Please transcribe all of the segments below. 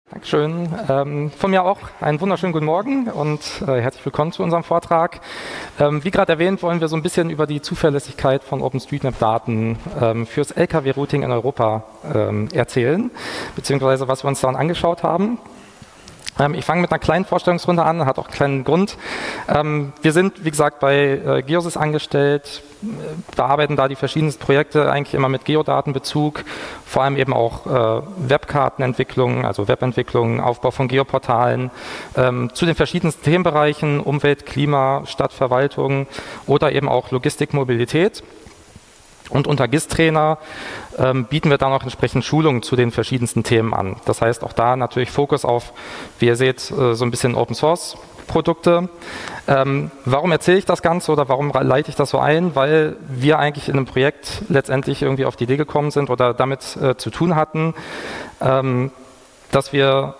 Dankeschön. Von mir auch einen wunderschönen guten Morgen und herzlich willkommen zu unserem Vortrag. Wie gerade erwähnt, wollen wir so ein bisschen über die Zuverlässigkeit von OpenStreetMap-Daten fürs Lkw-Routing in Europa erzählen, beziehungsweise was wir uns dann angeschaut haben. Ich fange mit einer kleinen Vorstellungsrunde an, hat auch einen kleinen Grund. Wir sind, wie gesagt, bei Geosys angestellt, bearbeiten da die verschiedensten Projekte eigentlich immer mit Geodatenbezug, vor allem eben auch Webkartenentwicklung, also Webentwicklung, Aufbau von Geoportalen, zu den verschiedensten Themenbereichen, Umwelt, Klima, Stadtverwaltung oder eben auch Logistik, Mobilität. Und unter GIS-Trainer bieten wir dann auch entsprechend Schulungen zu den verschiedensten Themen an. Das heißt auch da natürlich Fokus auf, wie ihr seht, so ein bisschen Open-Source-Produkte. Warum erzähle ich das Ganze oder warum leite ich das so ein? Weil wir eigentlich in einem Projekt letztendlich irgendwie auf die Idee gekommen sind oder damit zu tun hatten, dass wir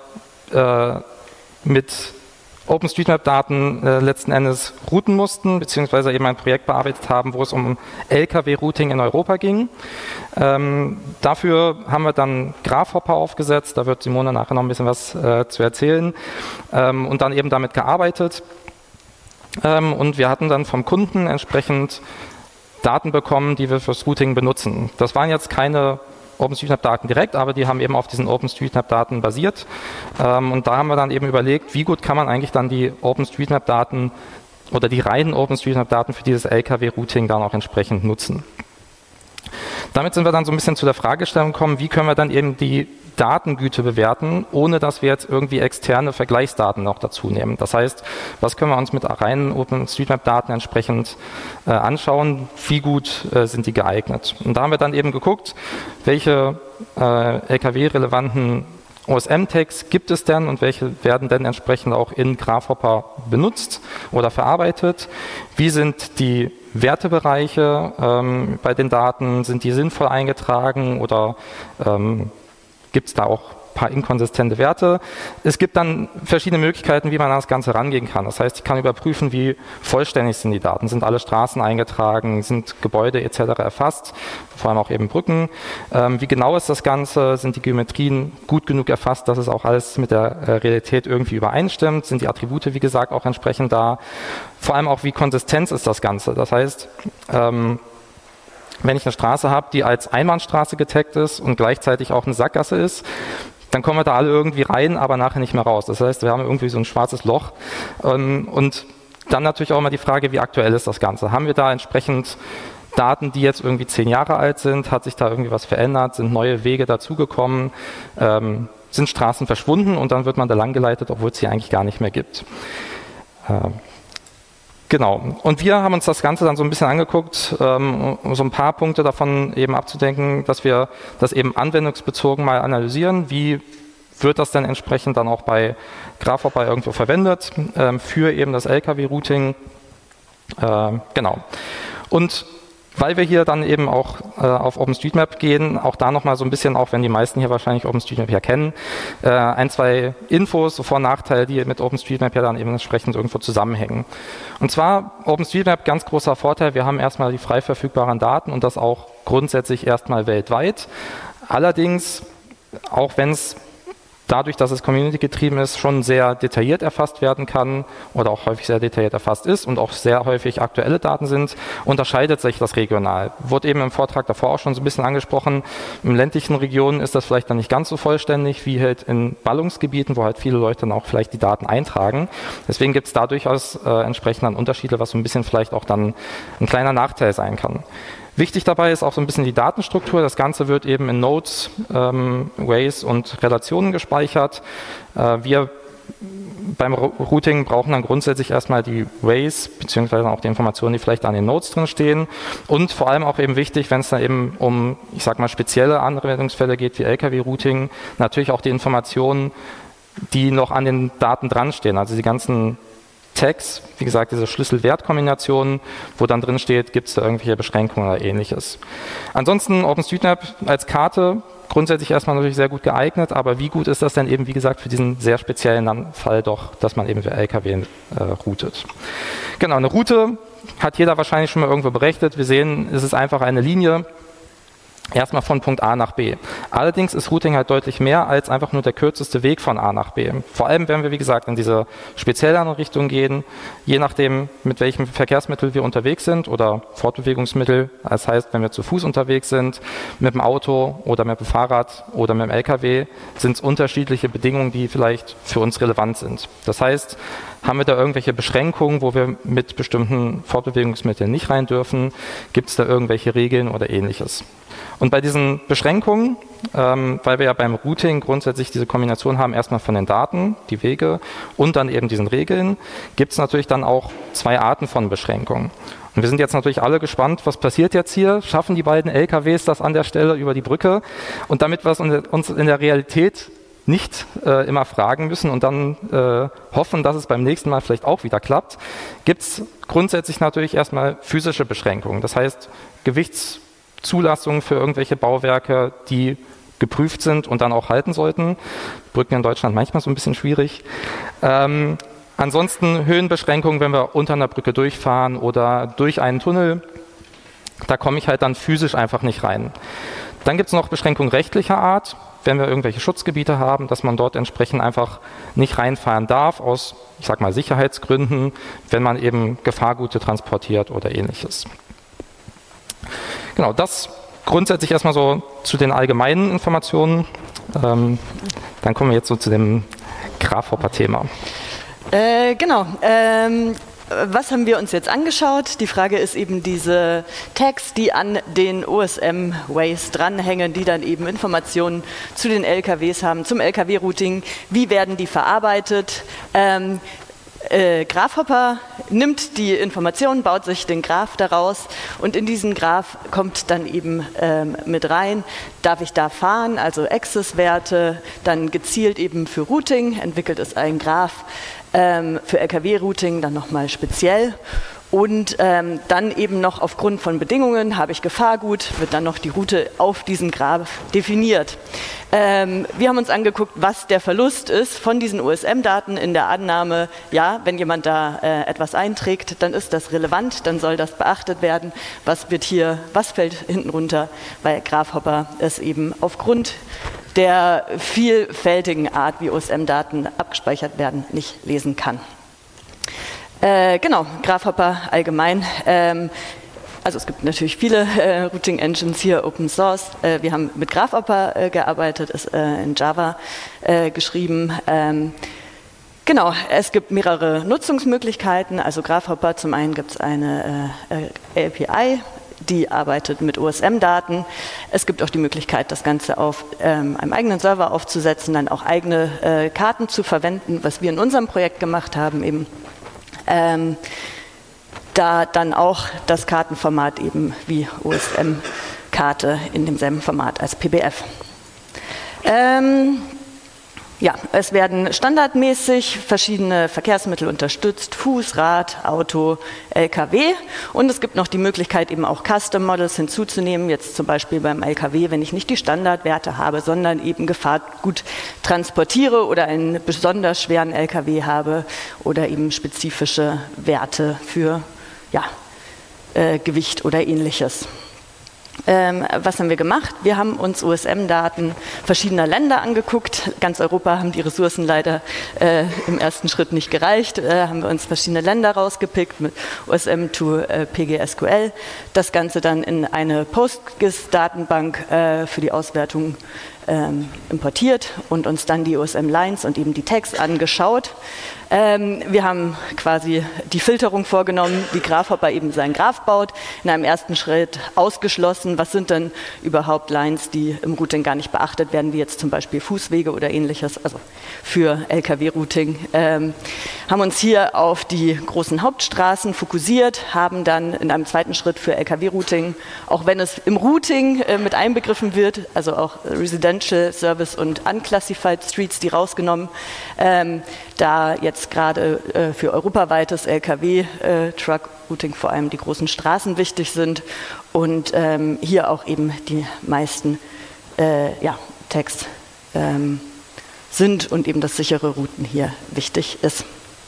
mit OpenStreetMap-Daten letzten Endes routen mussten, beziehungsweise eben ein Projekt bearbeitet haben, wo es um Lkw-Routing in Europa ging. Dafür haben wir dann Graphhopper aufgesetzt, da wird Simone nachher noch ein bisschen was zu erzählen, und dann eben damit gearbeitet. Und wir hatten dann vom Kunden entsprechend Daten bekommen, die wir fürs Routing benutzen. Das waren jetzt keine OpenStreetMap-Daten direkt, aber die haben eben auf diesen OpenStreetMap-Daten basiert. Und da haben wir dann eben überlegt, wie gut kann man eigentlich dann die OpenStreetMap-Daten oder die reinen OpenStreetMap-Daten für dieses Lkw-Routing dann auch entsprechend nutzen. Damit sind wir dann so ein bisschen zu der Fragestellung gekommen, wie können wir dann eben die Datengüte bewerten, ohne dass wir jetzt irgendwie externe Vergleichsdaten noch dazu nehmen. Das heißt, was können wir uns mit reinen OpenStreetMap-Daten entsprechend anschauen, wie gut sind die geeignet. Und da haben wir dann eben geguckt, welche Lkw-relevanten OSM-Tags gibt es denn und welche werden denn entsprechend auch in Graphhopper benutzt oder verarbeitet? Wie sind die Wertebereiche bei den Daten? Sind die sinnvoll eingetragen oder gibt es da auch ein paar inkonsistente Werte? Es gibt dann verschiedene Möglichkeiten, wie man an das Ganze rangehen kann. Das heißt, ich kann überprüfen, wie vollständig sind die Daten. Sind alle Straßen eingetragen? Sind Gebäude etc. erfasst? Vor allem auch eben Brücken. Wie genau ist das Ganze? Sind die Geometrien gut genug erfasst, dass es auch alles mit der Realität irgendwie übereinstimmt? Sind die Attribute, wie gesagt, auch entsprechend da? Vor allem auch, wie konsistent ist das Ganze? Das heißt, wenn ich eine Straße habe, die als Einbahnstraße getaggt ist und gleichzeitig auch eine Sackgasse ist, dann kommen wir da alle irgendwie rein, aber nachher nicht mehr raus. Das heißt, wir haben irgendwie so ein schwarzes Loch. Und dann natürlich auch immer die Frage, wie aktuell ist das Ganze? Haben wir da entsprechend Daten, die jetzt irgendwie 10 Jahre alt sind? Hat sich da irgendwie was verändert? Sind neue Wege dazugekommen? Sind Straßen verschwunden? Und dann wird man da lang geleitet, obwohl es sie eigentlich gar nicht mehr gibt. Genau. Und wir haben uns das Ganze dann so ein bisschen angeguckt, um so ein paar Punkte davon eben abzudenken, dass wir das eben anwendungsbezogen mal analysieren. Wie wird das denn entsprechend dann auch bei Graphhopper irgendwo verwendet für eben das Lkw-Routing? Genau. Und weil wir hier dann eben auch auf OpenStreetMap gehen, auch da nochmal so ein bisschen, auch wenn die meisten hier wahrscheinlich OpenStreetMap ja kennen, ein, zwei Infos, so Vor- und Nachteile, die mit OpenStreetMap ja dann eben entsprechend irgendwo zusammenhängen. Und zwar OpenStreetMap, ganz großer Vorteil, wir haben erstmal die frei verfügbaren Daten und das auch grundsätzlich erstmal weltweit. Allerdings, auch wenn es dadurch, dass es community-getrieben ist, schon sehr detailliert erfasst werden kann oder auch häufig sehr detailliert erfasst ist und auch sehr häufig aktuelle Daten sind, unterscheidet sich das regional. Wurde eben im Vortrag davor auch schon so ein bisschen angesprochen. In ländlichen Regionen ist das vielleicht dann nicht ganz so vollständig wie halt in Ballungsgebieten, wo halt viele Leute dann auch vielleicht die Daten eintragen. Deswegen gibt es da durchaus entsprechend dann Unterschiede, was so ein bisschen vielleicht auch dann ein kleiner Nachteil sein kann. Wichtig dabei ist auch so ein bisschen die Datenstruktur. Das Ganze wird eben in Nodes, Ways und Relationen gespeichert. Wir beim Routing brauchen dann grundsätzlich erstmal die Ways, beziehungsweise auch die Informationen, die vielleicht an den Nodes drin stehen. Und vor allem auch eben wichtig, wenn es dann eben um, ich sag mal, spezielle Anwendungsfälle geht wie Lkw-Routing, natürlich auch die Informationen, die noch an den Daten dran stehen. Also die ganzen Tags, wie gesagt, diese Schlüssel-Wert-Kombinationen, wo dann drin steht, gibt es da irgendwelche Beschränkungen oder ähnliches. Ansonsten OpenStreetMap als Karte grundsätzlich erstmal natürlich sehr gut geeignet, aber wie gut ist das denn eben, wie gesagt, für diesen sehr speziellen Fall doch, dass man eben für Lkw routet. Genau, eine Route hat jeder wahrscheinlich schon mal irgendwo berechnet. Wir sehen, es ist einfach eine Linie, erstmal von Punkt A nach B. Allerdings ist Routing halt deutlich mehr als einfach nur der kürzeste Weg von A nach B. Vor allem, wenn wir, wie gesagt, in diese speziellere Richtung gehen, je nachdem, mit welchem Verkehrsmittel wir unterwegs sind oder Fortbewegungsmittel, das heißt, wenn wir zu Fuß unterwegs sind, mit dem Auto oder mit dem Fahrrad oder mit dem LKW, sind es unterschiedliche Bedingungen, die vielleicht für uns relevant sind. Das heißt, haben wir da irgendwelche Beschränkungen, wo wir mit bestimmten Fortbewegungsmitteln nicht rein dürfen? Gibt es da irgendwelche Regeln oder ähnliches? Und bei diesen Beschränkungen, weil wir ja beim Routing grundsätzlich diese Kombination haben, erstmal von den Daten, die Wege und dann eben diesen Regeln, gibt es natürlich dann auch zwei Arten von Beschränkungen. Und wir sind jetzt natürlich alle gespannt, was passiert jetzt hier? Schaffen die beiden LKWs das an der Stelle über die Brücke? Und damit wir uns in der Realität nicht immer fragen müssen und dann hoffen, dass es beim nächsten Mal vielleicht auch wieder klappt, gibt es grundsätzlich natürlich erstmal physische Beschränkungen. Das heißt, Gewichtszulassungen für irgendwelche Bauwerke, die geprüft sind und dann auch halten sollten. Brücken in Deutschland manchmal so ein bisschen schwierig. Ansonsten Höhenbeschränkungen, wenn wir unter einer Brücke durchfahren oder durch einen Tunnel, da komme ich halt dann physisch einfach nicht rein. Dann gibt es noch Beschränkungen rechtlicher Art, wenn wir irgendwelche Schutzgebiete haben, dass man dort entsprechend einfach nicht reinfahren darf, aus, ich sag mal, Sicherheitsgründen, wenn man eben Gefahrgüter transportiert oder ähnliches. Genau, das grundsätzlich erstmal so zu den allgemeinen Informationen. Dann kommen wir jetzt so zu dem Graphhopper-Thema. Genau. Was haben wir uns jetzt angeschaut? Die Frage ist eben diese Tags, die an den OSM-Ways dranhängen, die dann eben Informationen zu den LKWs haben, zum LKW-Routing. Wie werden die verarbeitet? Graphhopper nimmt die Informationen, baut sich den Graph daraus und in diesen Graph kommt dann eben mit rein, darf ich da fahren, also Access-Werte, dann gezielt eben für Routing, entwickelt es einen Graph, für LKW-Routing dann nochmal speziell und dann eben noch aufgrund von Bedingungen, habe ich Gefahrgut, wird dann noch die Route auf diesem Graph definiert. Wir haben uns angeguckt, was der Verlust ist von diesen OSM-Daten in der Annahme, ja, wenn jemand da etwas einträgt, dann ist das relevant, dann soll das beachtet werden, was fällt hinten runter, weil Graphhopper es eben aufgrund der vielfältigen Art, wie OSM-Daten abgespeichert werden, nicht lesen kann. Genau, Graphhopper allgemein. Also es gibt natürlich viele Routing-Engines hier, Open Source. Wir haben mit Graphhopper gearbeitet, ist in Java geschrieben. Genau, es gibt mehrere Nutzungsmöglichkeiten. Also Graphhopper, zum einen gibt es eine API, die arbeitet mit OSM-Daten. Es gibt auch die Möglichkeit, das Ganze auf einem eigenen Server aufzusetzen, dann auch eigene Karten zu verwenden, was wir in unserem Projekt gemacht haben, eben da dann auch das Kartenformat eben wie OSM-Karte in demselben Format als PBF. Ja, es werden standardmäßig verschiedene Verkehrsmittel unterstützt, Fuß, Rad, Auto, LKW und es gibt noch die Möglichkeit eben auch Custom Models hinzuzunehmen, jetzt zum Beispiel beim LKW, wenn ich nicht die Standardwerte habe, sondern eben Gefahrgut transportiere oder einen besonders schweren LKW habe oder eben spezifische Werte für Gewicht oder ähnliches. Was haben wir gemacht? Wir haben uns OSM-Daten verschiedener Länder angeguckt. Ganz Europa haben die Ressourcen leider im ersten Schritt nicht gereicht. Haben wir uns verschiedene Länder rausgepickt mit OSM to PGSQL. Das Ganze dann in eine PostGIS-Datenbank für die Auswertung importiert und uns dann die OSM-Lines und eben die Tags angeschaut. Wir haben quasi die Filterung vorgenommen, wie Graphhopper eben seinen Graph baut. In einem ersten Schritt ausgeschlossen, was sind denn überhaupt Lines, die im Routing gar nicht beachtet werden, wie jetzt zum Beispiel Fußwege oder ähnliches, also für LKW-Routing. Haben uns hier auf die großen Hauptstraßen fokussiert, haben dann in einem zweiten Schritt für LKW-Routing, auch wenn es im Routing mit einbegriffen wird, also auch Residential Service und Unclassified Streets, die rausgenommen, da jetzt gerade für europaweites LKW-Truck-Routing vor allem die großen Straßen wichtig sind und hier auch eben die meisten Tags sind und eben das sichere Routen hier wichtig ist.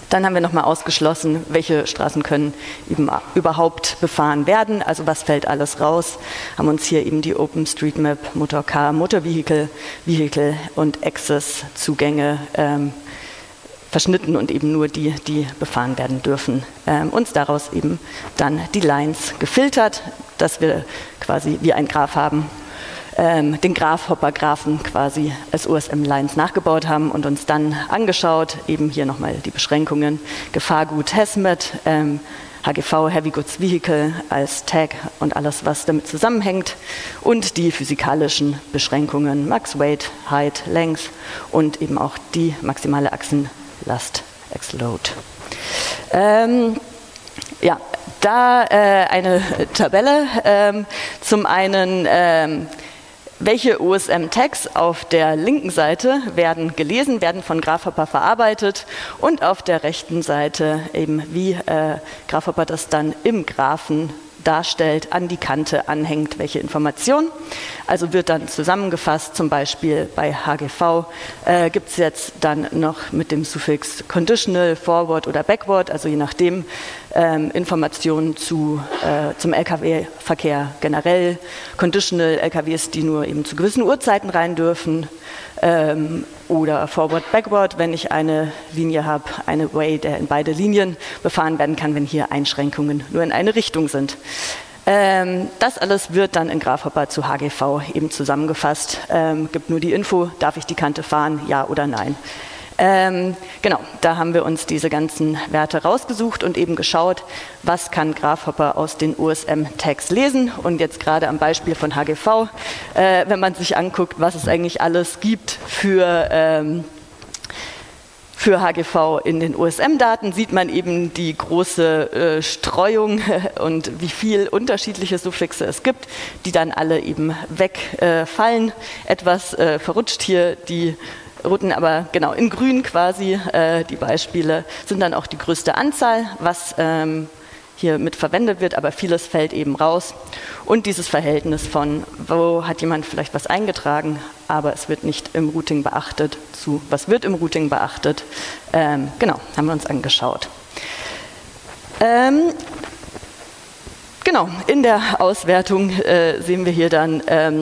Dann haben wir nochmal ausgeschlossen, welche Straßen können eben überhaupt befahren werden, also was fällt alles raus. Haben uns hier eben die OpenStreetMap, Motorcar, Motorvehicle, Vehicle und Access-Zugänge verschnitten und eben nur die, die befahren werden dürfen. Uns daraus eben dann die Lines gefiltert, dass wir quasi wie ein Graph haben, den Graph-Hopper-Graphen quasi als OSM-Lines nachgebaut haben und uns dann angeschaut, eben hier nochmal die Beschränkungen, Gefahrgut HAZMAT, HGV, Heavy Goods Vehicle als Tag und alles, was damit zusammenhängt und die physikalischen Beschränkungen, Max Weight, Height, Length und eben auch die maximale Achsenlast, X-Load. Ja, da eine Tabelle, zum einen welche OSM-Tags auf der linken Seite werden gelesen, werden von Graphhopper verarbeitet und auf der rechten Seite eben wie Graphhopper das dann im Graphen darstellt, an die Kante anhängt, welche Information. Also wird dann zusammengefasst, zum Beispiel bei HGV gibt es jetzt dann noch mit dem Suffix Conditional, Forward oder Backward, also je nachdem Informationen zum Lkw-Verkehr generell, Conditional LKWs, die nur eben zu gewissen Uhrzeiten rein dürfen, oder Forward, Backward, wenn ich eine Linie habe, eine Way, der in beide Linien befahren werden kann, wenn hier Einschränkungen nur in eine Richtung sind. Das alles wird dann in Graphhopper zu HGV eben zusammengefasst. Gibt nur die Info, darf ich die Kante fahren, ja oder nein. Genau, da haben wir uns diese ganzen Werte rausgesucht und eben geschaut, was kann Graphhopper aus den OSM-Tags lesen. Und jetzt gerade am Beispiel von HGV, wenn man sich anguckt, was es eigentlich alles gibt für HGV in den OSM-Daten, sieht man eben die große Streuung und wie viel unterschiedliche Suffixe es gibt, die dann alle eben wegfallen. Etwas verrutscht hier die Routen, aber genau in grün quasi, die Beispiele sind dann auch die größte Anzahl, was hier mit verwendet wird, aber vieles fällt eben raus. Und dieses Verhältnis von, wo hat jemand vielleicht was eingetragen, aber es wird nicht im Routing beachtet, zu was wird im Routing beachtet, genau, haben wir uns angeschaut. Genau, in der Auswertung sehen wir hier dann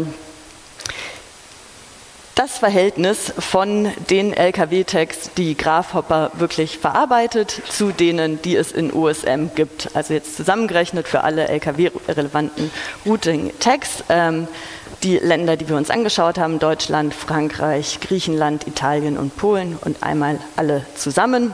das Verhältnis von den LKW-Tags, die Graphhopper wirklich verarbeitet, zu denen, die es in OSM gibt. Also jetzt zusammengerechnet für alle LKW-relevanten Routing-Tags. Die Länder, die wir uns angeschaut haben, Deutschland, Frankreich, Griechenland, Italien und Polen und einmal alle zusammen.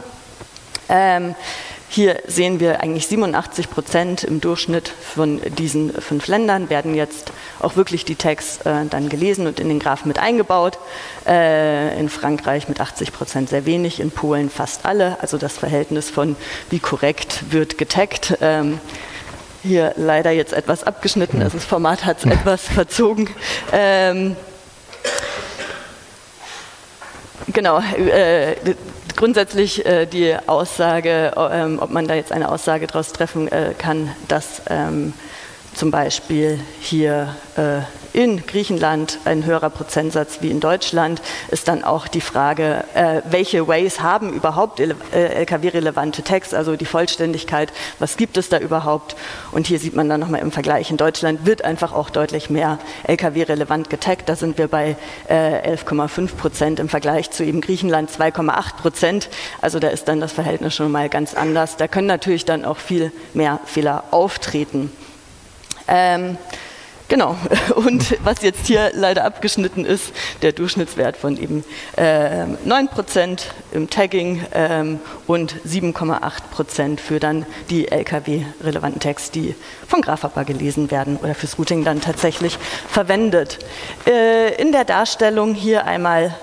Hier sehen wir eigentlich 87% im Durchschnitt von diesen 5 Ländern werden jetzt auch wirklich die Tags dann gelesen und in den Graph mit eingebaut. In Frankreich mit 80% sehr wenig, in Polen fast alle. Also das Verhältnis von wie korrekt wird getaggt. Hier leider jetzt etwas abgeschnitten, also das Format hat es etwas verzogen. Genau, grundsätzlich die Aussage, ob man da jetzt eine Aussage daraus treffen kann, dass zum Beispiel hier in Griechenland ein höherer Prozentsatz wie in Deutschland, ist dann auch die Frage, welche Ways haben überhaupt LKW-relevante Tags, also die Vollständigkeit, was gibt es da überhaupt? Und hier sieht man dann nochmal im Vergleich, in Deutschland wird einfach auch deutlich mehr LKW-relevant getaggt, da sind wir bei 11,5% im Vergleich zu eben Griechenland 2,8%, also da ist dann das Verhältnis schon mal ganz anders. Da können natürlich dann auch viel mehr Fehler auftreten. Genau, und was jetzt hier leider abgeschnitten ist, der Durchschnittswert von eben 9% im Tagging und 7,8% für dann die LKW-relevanten Tags, die von Graphhopper gelesen werden oder fürs Routing dann tatsächlich verwendet. In der Darstellung hier einmal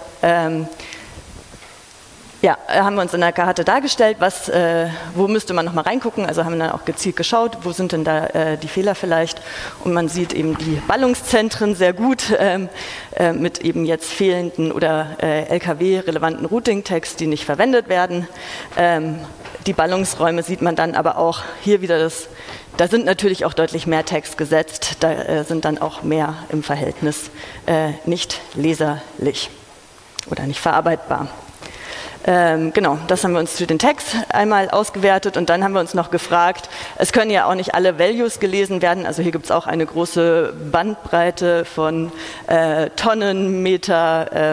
ja, haben wir uns in der Karte dargestellt, wo müsste man nochmal reingucken, also haben wir dann auch gezielt geschaut, wo sind denn da die Fehler vielleicht, und man sieht eben die Ballungszentren sehr gut mit eben jetzt fehlenden oder LKW-relevanten Routing-Tags, die nicht verwendet werden. Die Ballungsräume sieht man dann aber auch hier wieder, da sind natürlich auch deutlich mehr Tags gesetzt, da sind dann auch mehr im Verhältnis nicht leserlich oder nicht verarbeitbar. Genau, das haben wir uns für den Text einmal ausgewertet und dann haben wir uns noch gefragt, es können ja auch nicht alle Values gelesen werden, also hier gibt es auch eine große Bandbreite von Tonnen, Meter,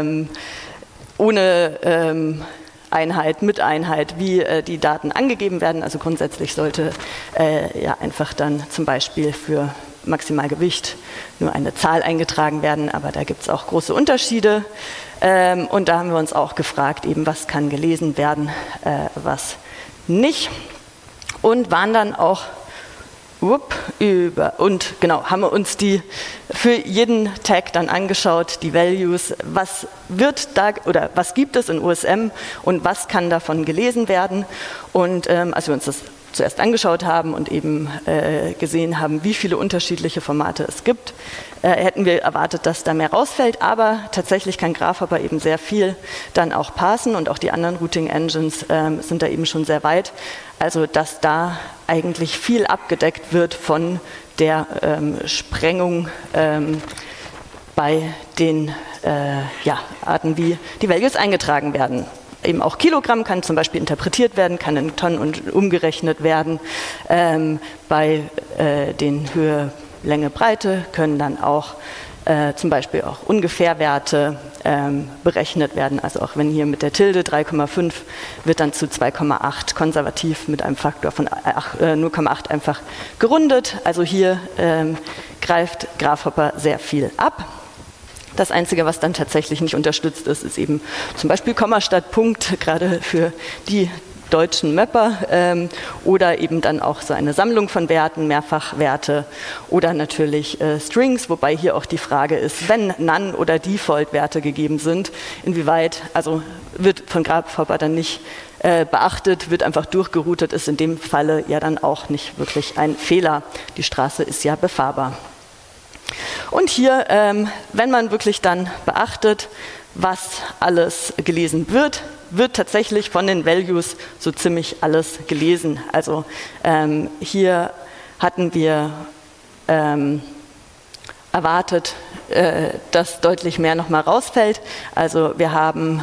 ohne Einheit, mit Einheit, wie die Daten angegeben werden. Also grundsätzlich sollte ja einfach dann zum Beispiel für Maximalgewicht nur eine Zahl eingetragen werden, aber da gibt es auch große Unterschiede. Und da haben wir uns auch gefragt, eben was kann gelesen werden, was nicht. Und waren dann auch haben wir uns die für jeden Tag dann angeschaut, die Values, was wird da oder was gibt es in OSM und was kann davon gelesen werden. Und als wir uns das zuerst angeschaut haben und eben gesehen haben, wie viele unterschiedliche Formate es gibt, hätten wir erwartet, dass da mehr rausfällt, aber tatsächlich kann Graphhopper eben sehr viel dann auch parsen und auch die anderen Routing Engines sind da eben schon sehr weit, also dass da eigentlich viel abgedeckt wird von der Sprengung bei den Arten, wie die Values eingetragen werden. Eben auch Kilogramm kann zum Beispiel interpretiert werden, kann in Tonnen und umgerechnet werden. Bei den Höhe, Länge, Breite können dann auch zum Beispiel auch Ungefährwerte berechnet werden. Also auch wenn hier mit der Tilde 3,5 wird dann zu 2,8 konservativ mit einem Faktor von 0,8 einfach gerundet. Also hier greift Graphhopper sehr viel ab. Das Einzige, was dann tatsächlich nicht unterstützt ist, ist eben zum Beispiel Komma statt Punkt, gerade für die deutschen Mapper oder eben dann auch so eine Sammlung von Werten, Mehrfachwerte oder natürlich Strings, wobei hier auch die Frage ist, wenn None- oder Default-Werte gegeben sind, inwieweit, also wird von Graphhopper dann nicht beachtet, wird einfach durchgeroutet, ist in dem Falle ja dann auch nicht wirklich ein Fehler. Die Straße ist ja befahrbar. Und hier, wenn man wirklich dann beachtet, was alles gelesen wird, wird tatsächlich von den Values so ziemlich alles gelesen. Also hier hatten wir erwartet, dass deutlich mehr nochmal rausfällt. Also wir haben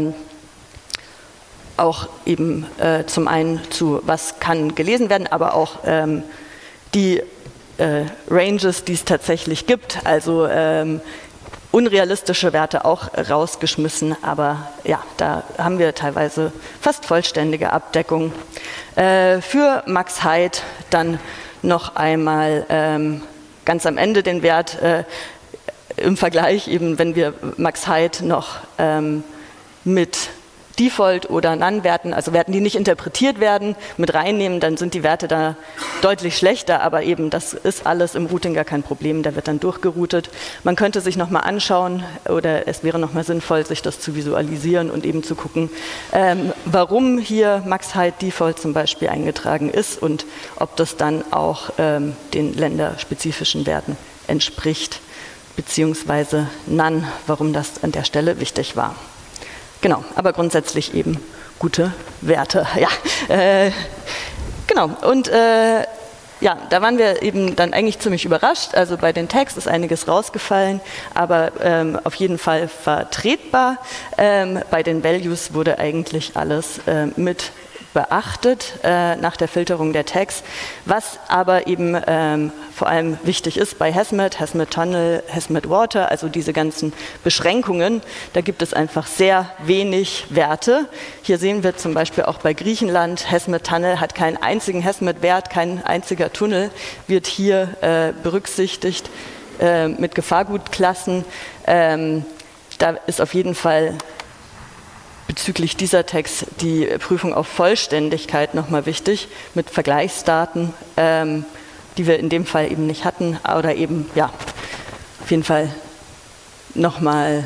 auch eben zum einen zu was kann gelesen werden, aber auch die Ranges, die es tatsächlich gibt, also unrealistische Werte auch rausgeschmissen, aber ja, da haben wir teilweise fast vollständige Abdeckung. Für Max Height dann noch einmal ganz am Ende den Wert im Vergleich, eben wenn wir Max Height noch mit Default- oder None-Werten, also Werten, die nicht interpretiert werden, mit reinnehmen, dann sind die Werte da deutlich schlechter, aber eben das ist alles im Routing gar kein Problem, da wird dann durchgeroutet. Man könnte sich nochmal anschauen oder es wäre nochmal sinnvoll, sich das zu visualisieren und eben zu gucken, warum hier Max Height Default zum Beispiel eingetragen ist und ob das dann auch den länderspezifischen Werten entspricht, beziehungsweise None, warum das an der Stelle wichtig war. Genau, aber grundsätzlich eben gute Werte. Ja, genau. Und ja, da waren wir eben dann eigentlich ziemlich überrascht. Also bei den Tags ist einiges rausgefallen, aber auf jeden Fall vertretbar. Bei den Values wurde eigentlich alles mit beachtet nach der Filterung der Tags, was aber eben vor allem wichtig ist bei Hesmet, Hesmet Tunnel, Hesmet Water, also diese ganzen Beschränkungen, da gibt es einfach sehr wenig Werte. Hier sehen wir zum Beispiel auch bei Griechenland, Hesmet Tunnel hat keinen einzigen Hesmet-Wert, kein einziger Tunnel wird hier berücksichtigt mit Gefahrgutklassen. Da ist auf jeden Fall bezüglich dieser Tags die Prüfung auf Vollständigkeit nochmal wichtig, mit Vergleichsdaten, die wir in dem Fall eben nicht hatten, oder eben, ja, auf jeden Fall nochmal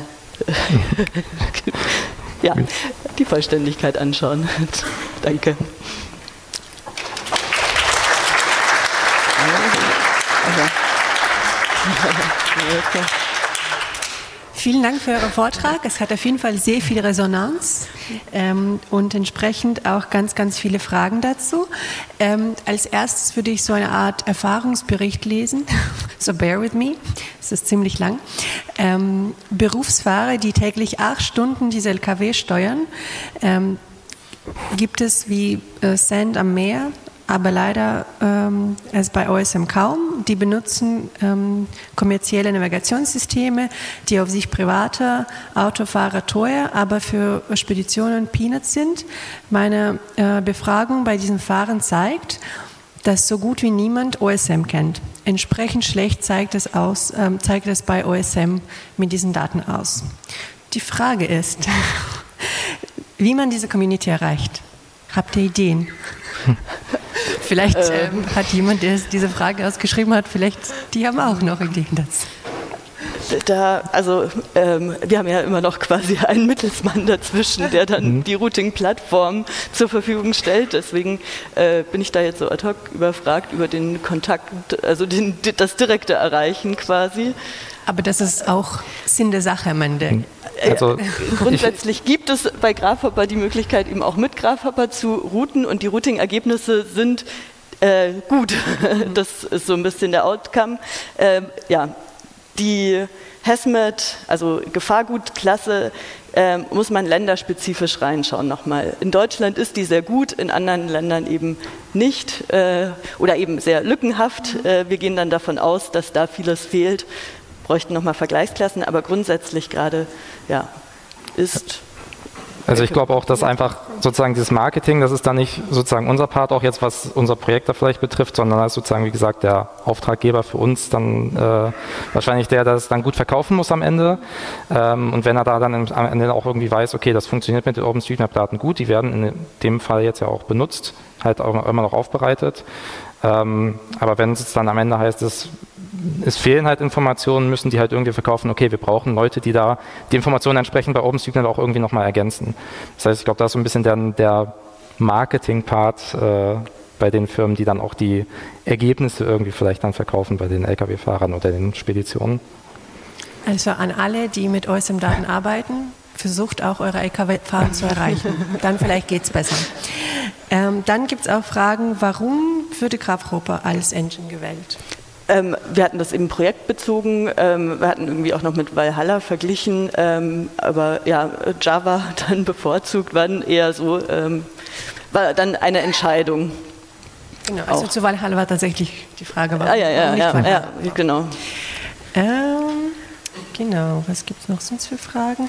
ja, die Vollständigkeit anschauen. Danke. Okay. Vielen Dank für Ihren Vortrag. Es hat auf jeden Fall sehr viel Resonanz und entsprechend auch ganz, ganz viele Fragen dazu. Als erstes würde ich so eine Art Erfahrungsbericht lesen, so bear with me. Es ist ziemlich lang. Berufsfahrer, die täglich 8 Stunden diese LKW steuern, gibt es wie Sand am Meer, aber leider es bei OSM kaum. Die benutzen kommerzielle Navigationssysteme, die auf sich private Autofahrer teuer, aber für Speditionen Peanuts sind. Meine Befragung bei diesen Fahrern zeigt, dass so gut wie niemand OSM kennt. Entsprechend schlecht zeigt es bei OSM mit diesen Daten aus. Die Frage ist, wie man diese Community erreicht. Habt ihr Ideen? Vielleicht hat jemand, der diese Frage ausgeschrieben hat, die haben auch noch Ideen dazu. Wir haben ja immer noch quasi einen Mittelsmann dazwischen, der dann die Routing-Plattform zur Verfügung stellt. Deswegen bin ich da jetzt so ad hoc überfragt über den Kontakt, also das direkte Erreichen quasi. Aber das ist auch Sinn der Sache am Ende. Also, grundsätzlich gibt es bei Grafhopper die Möglichkeit, eben auch mit Grafhopper zu routen und die Routing-Ergebnisse sind gut. Das ist so ein bisschen der Outcome. Die HAZMAT, also Gefahrgutklasse, muss man länderspezifisch reinschauen nochmal. In Deutschland ist die sehr gut, in anderen Ländern eben nicht oder eben sehr lückenhaft. Wir gehen dann davon aus, dass da vieles fehlt. Bräuchten nochmal Vergleichsklassen, aber grundsätzlich gerade ist... Also ich glaube auch, dass einfach sozusagen dieses Marketing, das ist dann nicht sozusagen unser Part, auch jetzt was unser Projekt da vielleicht betrifft, sondern das ist sozusagen, wie gesagt, der Auftraggeber für uns dann wahrscheinlich der das dann gut verkaufen muss am Ende. Und wenn er da dann am Ende auch irgendwie weiß, okay, das funktioniert mit den OpenStreetMap-Daten gut, die werden in dem Fall jetzt ja auch benutzt, halt auch immer noch aufbereitet. Aber wenn es dann am Ende heißt, es fehlen halt Informationen, müssen die halt irgendwie verkaufen, okay, wir brauchen Leute, die da die Informationen entsprechend bei OpenStreetMap auch irgendwie nochmal ergänzen. Das heißt, ich glaube, da ist so ein bisschen der Marketing-Part bei den Firmen, die dann auch die Ergebnisse irgendwie vielleicht dann verkaufen bei den Lkw-Fahrern oder den Speditionen. Also an alle, die mit OSM-Daten arbeiten, versucht auch eure Lkw-Fahrer zu erreichen. Dann vielleicht geht es besser. Dann gibt es auch Fragen, warum wurde Grafhopper als Engine gewählt? Wir hatten das eben projektbezogen, wir hatten irgendwie auch noch mit Valhalla verglichen, aber ja, Java dann bevorzugt, war dann eher so, war dann eine Entscheidung. Genau, also zu Valhalla war tatsächlich die Frage, warum ja, genau. Genau, was gibt es noch sonst für Fragen?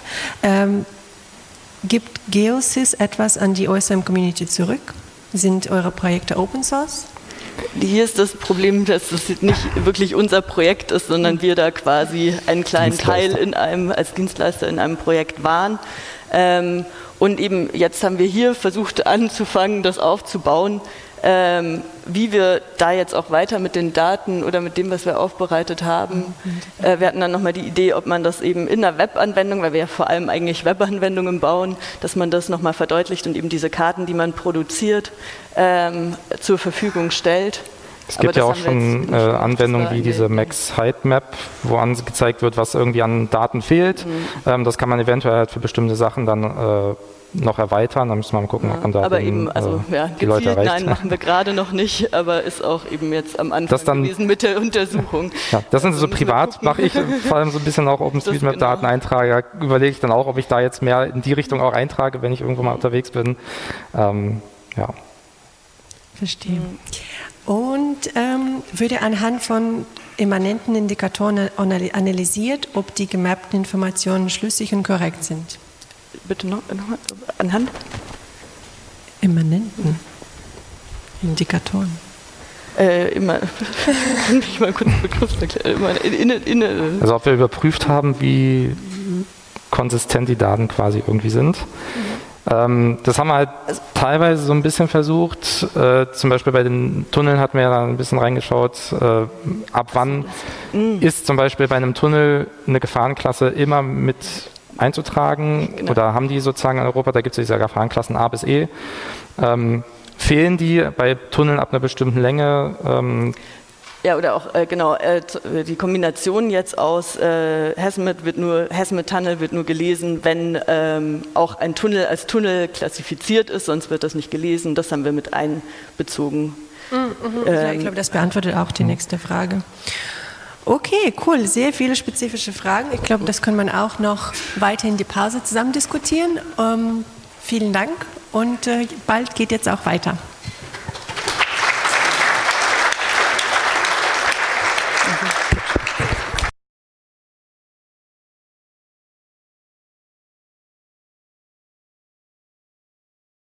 Gibt GeoSys etwas an die OSM-Community zurück? Sind eure Projekte Open Source? Hier ist das Problem, dass es nicht wirklich unser Projekt ist, sondern wir da quasi einen kleinen Teil als Dienstleister in einem Projekt waren. Und eben jetzt haben wir hier versucht anzufangen, das aufzubauen, wie wir da jetzt auch weiter mit den Daten oder mit dem, was wir aufbereitet haben. Wir hatten dann nochmal die Idee, ob man das eben in einer Webanwendung, weil wir ja vor allem eigentlich Webanwendungen bauen, dass man das nochmal verdeutlicht und eben diese Karten, die man produziert, zur Verfügung stellt. Es gibt ja auch schon Anwendungen wie diese Max-Height-Map, wo angezeigt wird, was irgendwie an Daten fehlt. Das kann man eventuell halt für bestimmte Sachen dann noch erweitern, dann müssen wir mal gucken, ob man da die Leute erreicht. Nein, machen wir gerade noch nicht, aber ist auch eben jetzt am Anfang gewesen mit der Untersuchung. Ja, das sind so privat, mache ich vor allem so ein bisschen auch OpenStreetMap-Daten eintrage, überlege ich dann auch, ob ich da jetzt mehr in die Richtung auch eintrage, wenn ich irgendwo mal unterwegs bin. Verstehe. Und würde anhand von immanenten Indikatoren analysiert, ob die gemappten Informationen schlüssig und korrekt sind. Bitte noch anhand? Immanenten Indikatoren. Immer. Kann ich mal kurz Begriff erklären? Also ob wir überprüft haben, wie konsistent die Daten quasi irgendwie sind. Das haben wir halt teilweise so ein bisschen versucht. Zum Beispiel bei den Tunneln hatten wir ja da ein bisschen reingeschaut. Ab wann ist zum Beispiel bei einem Tunnel eine Gefahrenklasse immer mit einzutragen, genau. Oder haben die sozusagen in Europa, da gibt es diese Gefahrenklassen A bis E, fehlen die bei Tunneln ab einer bestimmten Länge? Ja, oder auch die Kombination jetzt aus HAZMAT-Tunnel wird nur gelesen, wenn auch ein Tunnel als Tunnel klassifiziert ist, sonst wird das nicht gelesen. Das haben wir mit einbezogen. Ich glaube, das beantwortet auch die nächste Frage. Okay, cool. Sehr viele spezifische Fragen. Ich glaube, das kann man auch noch weiter in die Pause zusammen diskutieren. Vielen Dank und bald geht jetzt auch weiter.